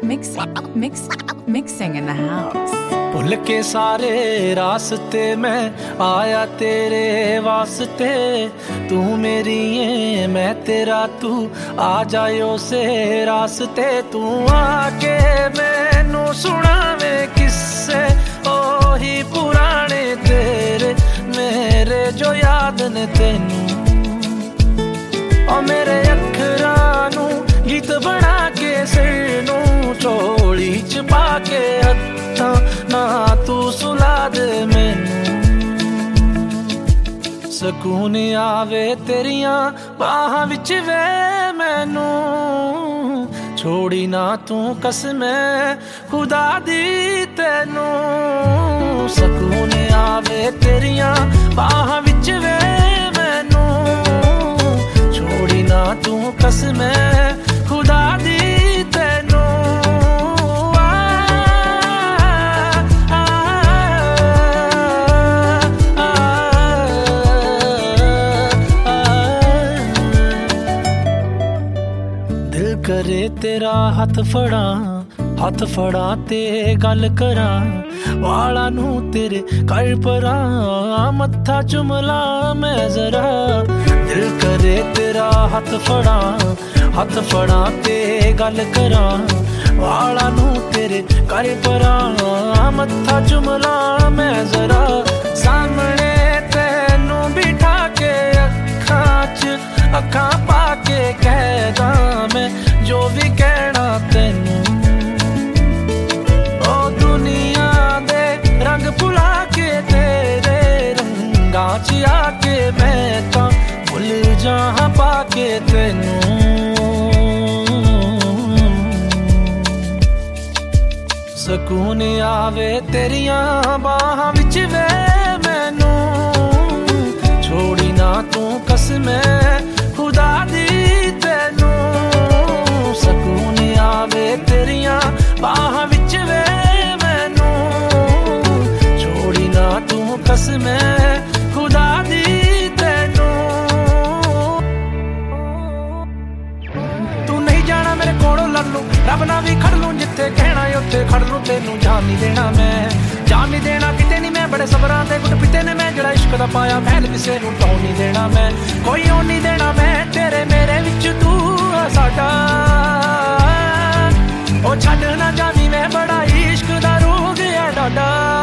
Mixing in the house. भुल के सारे रास्ते मैं आया तेरे वास्ते, तू मेरी है मैं तेरा, तू आ जायो से रास्ते। तू आके मैनू सुनावे किस्से ओही पुराने तेरे मेरे जो याद ने तेनू, और मेरे अखरां नू गीत बना के सिर नू झोली च पा के हत्थां ना तू सुला दे मैनू। सकून आवे तेरियां बाहां विच वे मैनू, छोड़ी ना तू कसमे खुदा दी तेनू। सकून आवे तेरियां बाहां विच वे मैनू, छोड़ी ना तू कसमे खुदा दी तेनू। दिल करे तेरा हथ फड़ा ते गल करा, वाला नू तेरे कर परा मत्था चुमला मैं जरा। दिल करे तेरा हथ फड़ा ते गल करा, वाला नू तेरे कर परा मत्था चुमला मैं जरा। सामने तेनू बिठा के अखां च अखां पा के कहदा मैं जो भी कहना तेनू। ओ दुनिया दे रंग भुला के तेरे रंगां च आके मैं तां भुल जाहां पाके तेनू। सकून आवे तेरियां बाहां विच वे मैनू, छोड़ी ना तू कसमे खुदा दी तेनू। सकून आवे तेरियां बाहां विच वे मैनू, छोड़ी ना तू कसमे खुदा दी तेनू। तू नहीं जाना मेरे कोलों लड़ लूं, रब ना भी खड़ लूं, जिथे कहना उत्थे खड़ लूं। तेनू जान नहीं देना मैं, जान नहीं देना किते नहीं मैं, बड़े सबरां दे गुट पिते ने मैं, जड़ा इश्क दा पाया महल किसे नू ढाउण नहीं देना मैं। कोई होण नहीं देना मैं, तेरे मेरे विच तू आ साडा। ओ छड्ड ना जावी मैं, बड़ा इश्क दा रूह गया डाडा।